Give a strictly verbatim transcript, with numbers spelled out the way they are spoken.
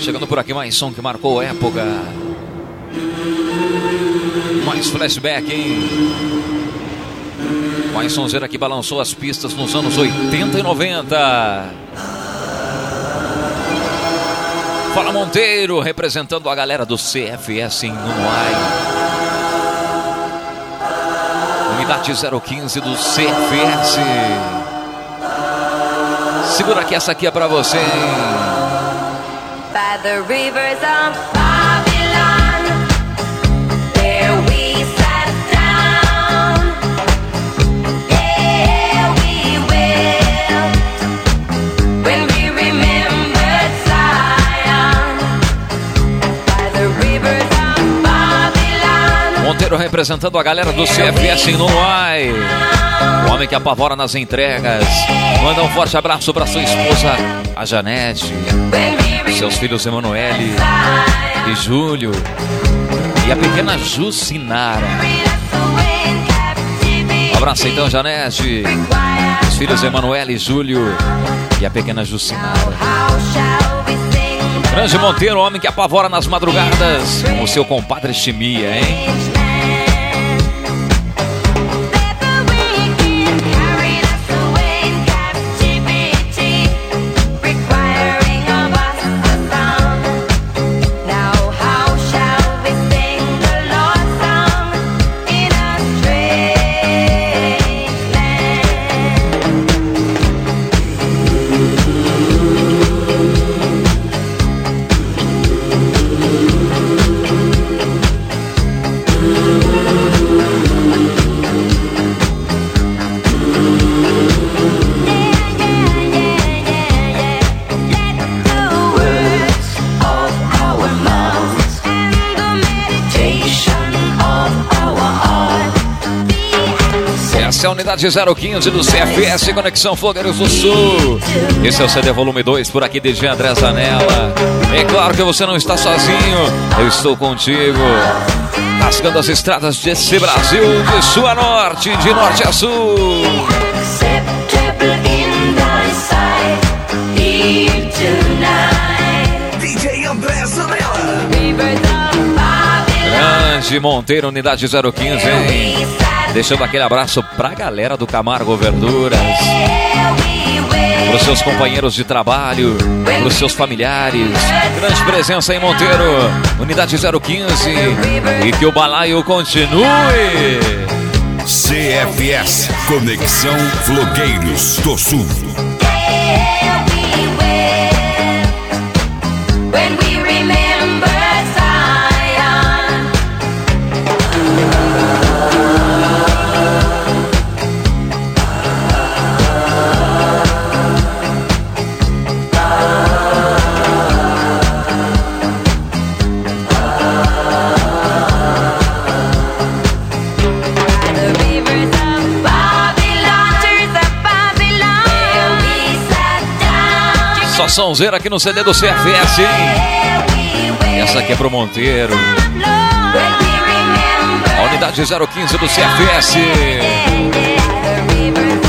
Chegando por aqui mais som que marcou época. Mais flashback, hein? Mais sonzeira que balançou as pistas nos anos oitenta e noventa. Fala Monteiro, representando a galera do C F S em Nunuai. Unidade zero quinze do C F S. Segura que essa aqui é pra você, hein? By the rivers of Babylon, there we sat down. There we wept when we remembered Zion. By the rivers of Babylon. Monteiro representando a galera do C F S em Nunuai. O homem que apavora nas entregas. Manda um forte abraço para sua esposa, a Janete, seus filhos Emanuele e Júlio e a pequena Jucinara. Um abraço então, Janete, os filhos Emanuele e Júlio e a pequena Jucinara. Grande Monteiro, o homem que apavora nas madrugadas, com o seu compadre Chimia, hein? Essa é a unidade zero quinze do C F S, Conexão Fogueiros do Sul. Esse é o C D volume dois, por aqui D J André Zanella. É claro que você não está sozinho, eu estou contigo. Rasgando as estradas desse Brasil, de sul a norte, de norte a sul. D J André Zanella. Grande Monteiro, unidade zero quinze, hein? Deixando aquele abraço pra galera do Camargo Verduras, pros seus companheiros de trabalho, pros seus familiares. Grande presença em Monteiro, unidade zero quinze. E que o balaio continue. C F S, Conexão Fogueiros do Sul. Só sonzeira aqui no C D do C F S, hein? Essa aqui é pro Monteiro. A unidade zero quinze do C F S.